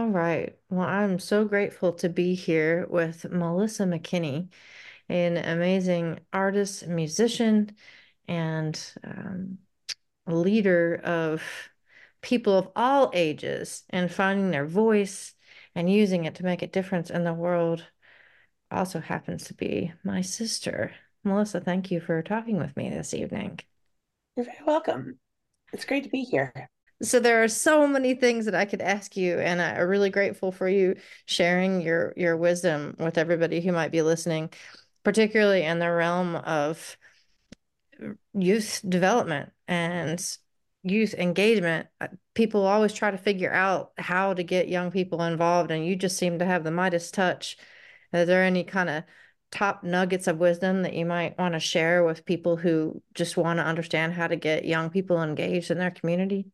All right. Well, I'm so grateful to be here with Melissa McKinney, an amazing artist, musician, and leader of people of all ages and finding their voice and using it to make a difference in the world. Also happens to be my sister. Melissa, thank you for talking with me this evening. You're very welcome. It's great to be here. So there are so many things that I could ask you, and I'm really grateful for you sharing your wisdom with everybody who might be listening, particularly in the realm of youth development and youth engagement. People always try to figure out how to get young people involved, and you just seem to have the Midas touch. Are there any kind of top nuggets of wisdom that you might want to share with people who just want to understand how to get young people engaged in their community?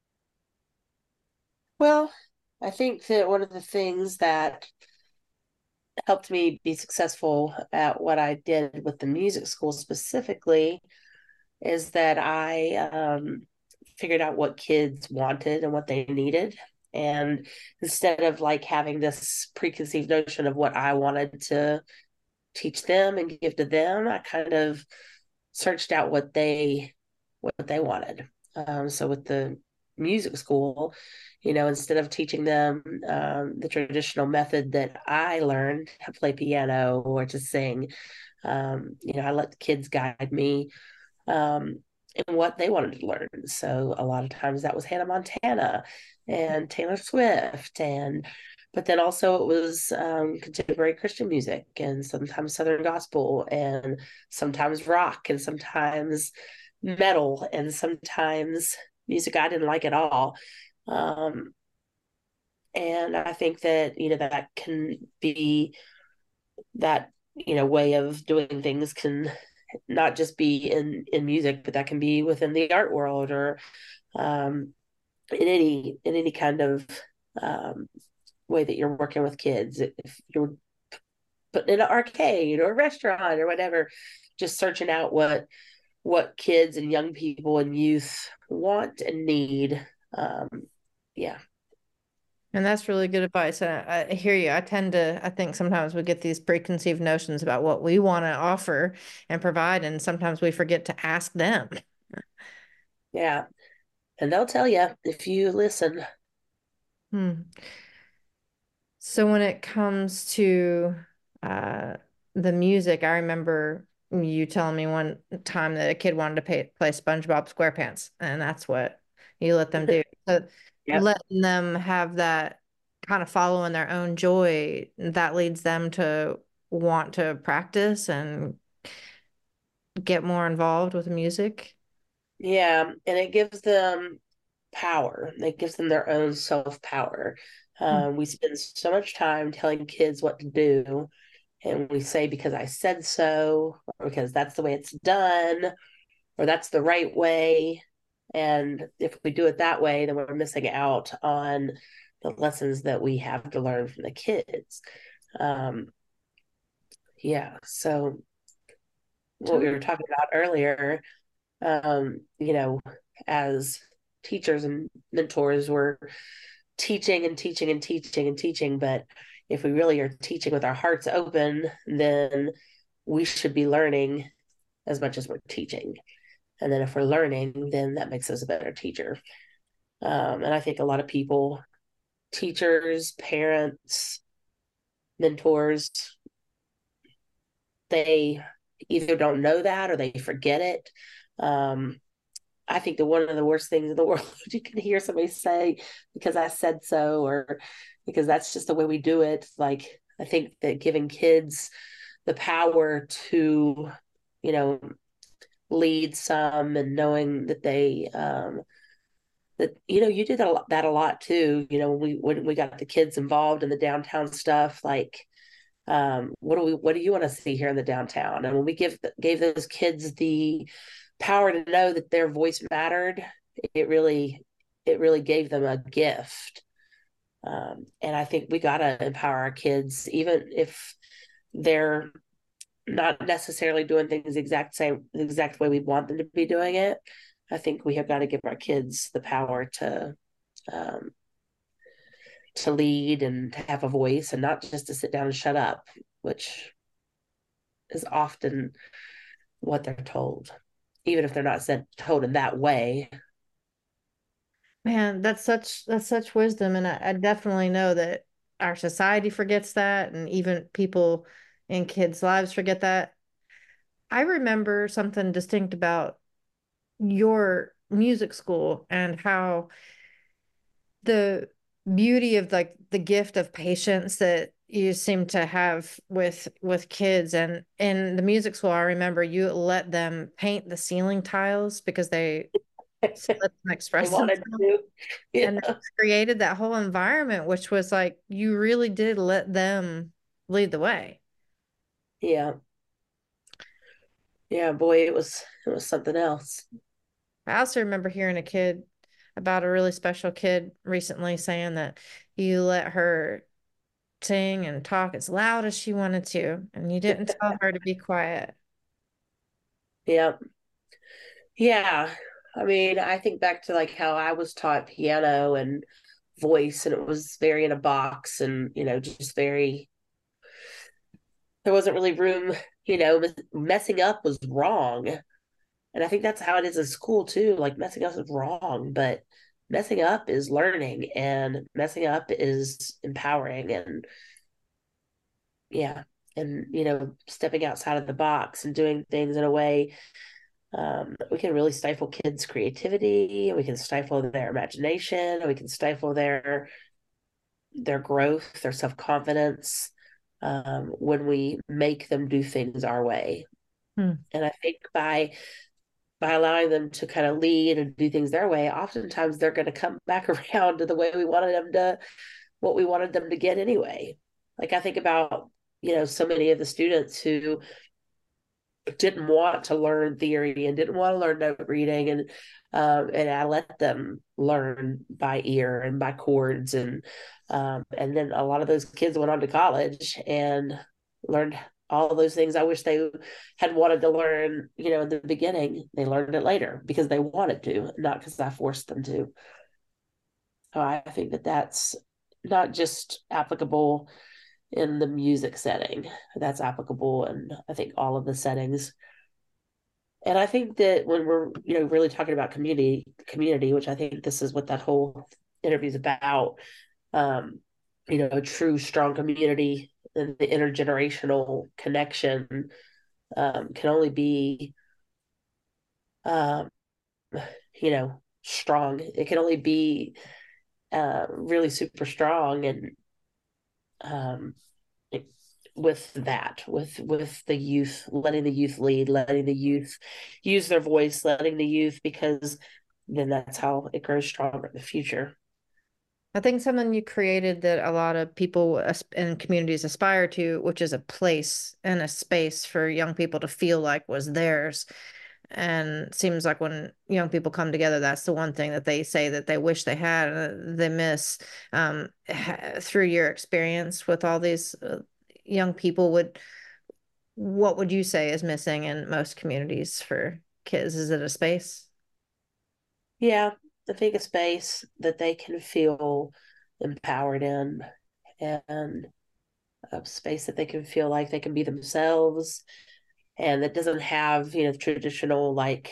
Well, I think that one of the things that helped me be successful at what I did with the music school specifically is that I figured out what kids wanted and what they needed. And instead of like having this preconceived notion of what I wanted to teach them and give to them, I kind of searched out what they wanted. So with the music school, instead of teaching them the traditional method that I learned to play piano or to sing, I let the kids guide me in what they wanted to learn. So a lot of times that was Hannah Montana and Taylor Swift and but then also it was contemporary Christian music and sometimes Southern gospel and sometimes rock and sometimes metal and sometimes music I didn't like at all. Um, and I think that, that can be that, way of doing things can not just be in music, but that can be within the art world or in any kind of um, way that you're working with kids. If you're putting in an arcade or a restaurant or whatever, just searching out what kids and young people and youth want and need. Um, yeah, And that's really good advice. I hear you. I think sometimes we get these preconceived notions about what we want to offer and provide, and sometimes we forget to ask them. yeah, and they'll tell you if you listen. Hmm. So when it comes to uh, the music, I remember you telling me one time that a kid wanted to play SpongeBob SquarePants, and that's what you let them do. So Yep. letting them have that kind of follow in their own joy, that leads them to want to practice and get more involved with the music. Yeah, and it gives them power. It gives them their own self power. Hmm. We spend so much time telling kids what to do, and we say because I said so, or because that's the way it's done, or that's the right way. And if we do it that way, then we're missing out on the lessons that we have to learn from the kids. Um, yeah. So what we Totally. were talking about earlier, as teachers and mentors, we're teaching and teaching and teaching and teaching. But if we really are teaching with our hearts open, then we should be learning as much as we're teaching. And then if we're learning, then that makes us a better teacher. And I think a lot of people, teachers, parents, mentors, they either don't know that or they forget it. Um, I think that one of the worst things in the world you can hear somebody say because I said so or because that's just the way we do it. Like I think that giving kids the power to, you know, lead some and knowing that you did that a lot too. When we got the kids involved in the downtown stuff, like what do you want to see here in the downtown? And when we gave those kids the power to know that their voice mattered, it really it really gave them a gift. And I think we got to empower our kids, even if they're not necessarily doing things the exact way we want them to be doing it. I think we have got to give our kids the power um, to lead and to have a voice and not just to sit down and shut up, which is often what they're told, even if they're not said told in that way. Man, that's such wisdom, and I definitely know that our society forgets that, and even people in kids' lives forget that. I remember something distinct about your music school and how the beauty of like the gift of patience that you seem to have with kids. And in the music school, I remember you let them paint the ceiling tiles because they let them They express wanted themselves, to. and Yeah. they created that whole environment, which was like you really did let them lead the way. Yeah. Yeah, boy, it was something else. I also remember hearing a kid about a really special kid recently saying that you let her sing and talk as loud as she wanted to, and you didn't tell her to be quiet. Yeah. Yeah. I mean, I think back to like how I was taught piano and voice, and it was very in a box and, just very, there wasn't really room, messing up was wrong. And I think that's how it is in school too. Like messing up is wrong, but messing up is learning and messing up is empowering. And yeah, and, stepping outside of the box and doing things in a way, we can really stifle kids' creativity. We can stifle their imagination. We can stifle their growth, their self-confidence, when we make them do things our way. Hmm. And I think by allowing them to kind of lead and do things their way, oftentimes they're going to come back around to the way we wanted them to, what we wanted them to get anyway. Like I think about, so many of the students who didn't want to learn theory and didn't want to learn note reading, and I let them learn by ear and by chords, and then a lot of those kids went on to college and learned all of those things I wish they had wanted to learn, in the beginning. They learned it later because they wanted to, not because I forced them to. So I think that that's not just applicable in the music setting, that's applicable in, I think, all of the settings. And I think that when we're, really talking about community, which I think this is what that whole interview is about, um, a true strong community and the intergenerational connection, can only be, um, strong. It can only be, really super strong, and, um, with that, with the youth, letting the youth lead, letting the youth use their voice, letting the youth, because then that's how it grows stronger in the future. I think something you created that a lot of people in communities aspire to, which is a place and a space for young people to feel like was theirs. And seems like when young people come together, that's the one thing that they say that they wish they had, they miss. Through your experience with all these young people, what would you say is missing in most communities for kids? Is it a space? Yeah, I think a space that they can feel empowered in, and a space that they can feel like they can be themselves, and that doesn't have, traditional, like,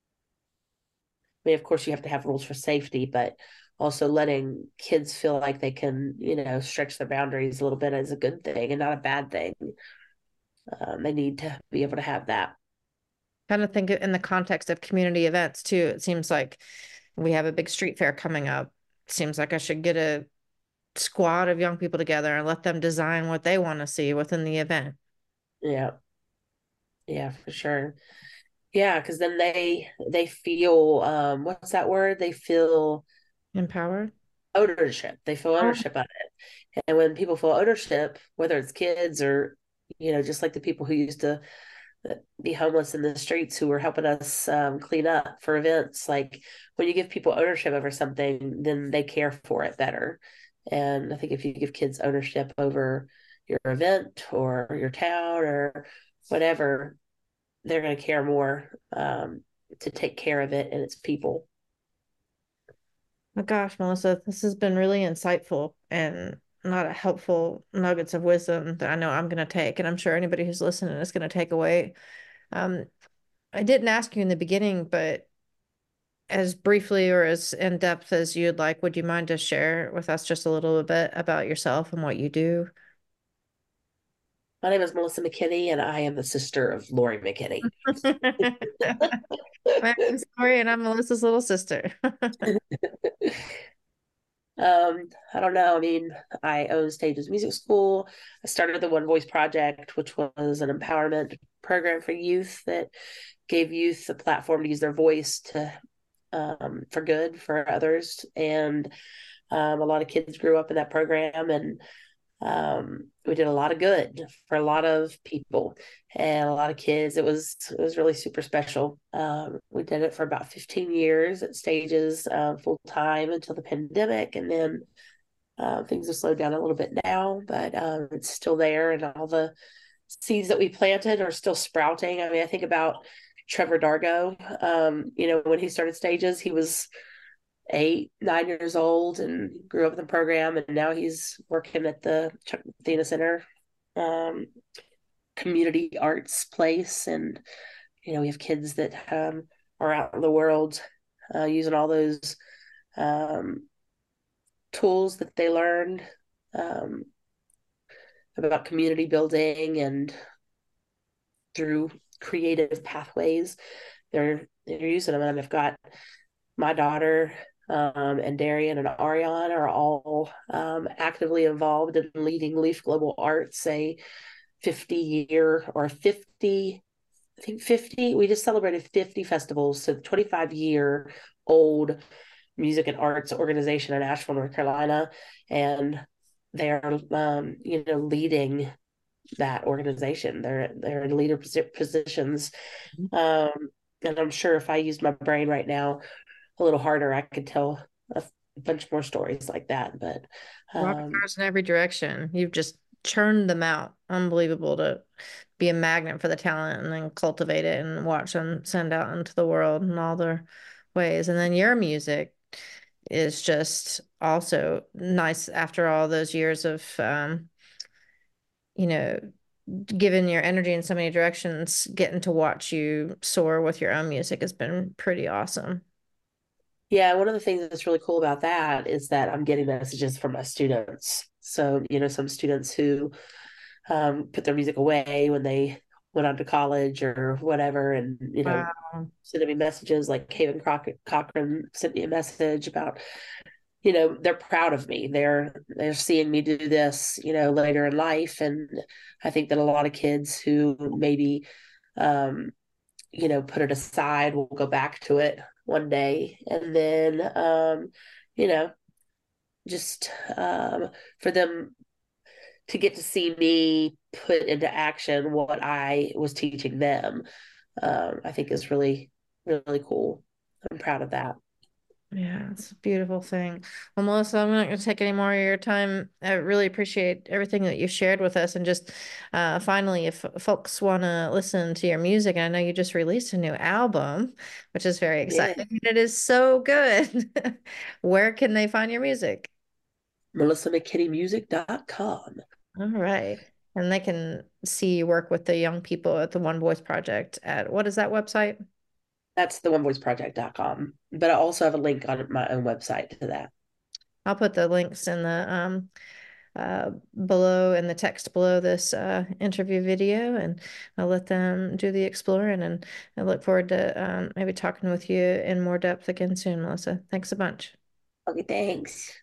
I mean, of course you have to have rules for safety, but also letting kids feel like they can, stretch their boundaries a little bit is a good thing and not a bad thing. They need to be able to have that. Kind of think in the context of community events too. It seems like we have a big street fair coming up. Seems like I should get a squad of young people together and let them design what they want to see within the event. Yeah, yeah, for sure. Yeah, because then they feel, what's that word? They feel Empowered. ownership. They feel Oh, ownership of it. And when people feel ownership, whether it's kids or, just like the people who used to be homeless in the streets who were helping us, clean up for events, like when you give people ownership over something, then they care for it better. And I think if you give kids ownership over your event or your town or whatever, they're going to care more, to take care of it and its people. Oh gosh, Melissa, this has been really insightful and a lot of helpful nuggets of wisdom that I know I'm going to take, and I'm sure anybody who's listening is going to take away. Um, I didn't ask you in the beginning, but as briefly or as in depth as you'd like, would you mind to share with us just a little bit about yourself and what you do? My name is Melissa McKinney, and I am the sister of Lori McKinney. My name's Tori, and I'm Melissa's little sister. I don't know. I mean, I own Stages Music School. I started the One Voice Project, which was an empowerment program for youth that gave youth a platform to use their voice to for good for others. And a lot of kids grew up in that program, and we did a lot of good for a lot of people and a lot of kids. It was really super special. We did it for about 15 years at Stages, full time until the pandemic, and then things have slowed down a little bit now, but it's still there, and all the seeds that we planted are still sprouting. I mean, I think about Trevor Dargo. When he started Stages, he was 8, 9 years old and grew up in the program, and now he's working at the Chuck Athena Center um, community arts place. And we have kids that are out in the world using all those um, tools that they learned um, about community building and through creative pathways. They're using them, and I've got my daughter and Darian and Ariane are all actively involved in leading Leaf Global Arts, a 50-year or 50, I think 50, we just celebrated 50 festivals. So the 25-year old music and arts organization in Asheville, North Carolina. And they are, leading that organization. They're in leader positions. Um, and I'm sure if I used my brain right now, a little harder, I could tell a bunch more stories like that. But Rock um, stars in every direction. You've just churned them out. Unbelievable to be a magnet for the talent and then cultivate it and watch them send out into the world in all their ways. And then your music is just also nice after all those years of you know, given your energy in so many directions, getting to watch you soar with your own music has been pretty awesome. yeah, one of the things that's really cool about that is that I'm getting messages from my students. So, some students who put their music away when they went on to college or whatever, and Wow. sending me messages like Cochran sent me a message about they're proud of me. They're seeing me do this later in life. And I think that a lot of kids who maybe um put it aside will go back to it one day. And then you know just for them to get to see me put into action what I was teaching them, I think is really, really cool. I'm proud of that. Yeah, it's a beautiful thing. Well, Melissa, I'm not going to take any more of your time. I really appreciate everything that you shared with us. And just finally, if folks want to listen to your music, and I know you just released a new album, which is very Yeah. exciting. It is so good. Where can they find your music? MelissaMcKinneymusic.com. All right. And they can see you work with the young people at the One Voice Project at what is that website? That's the onevoiceproject.com. But I also have a link on my own website to that. I'll put the links in the below in the text below this interview video, and I'll let them do the exploring. And I look forward to maybe talking with you in more depth again soon, Melissa. Thanks a bunch. Okay, thanks.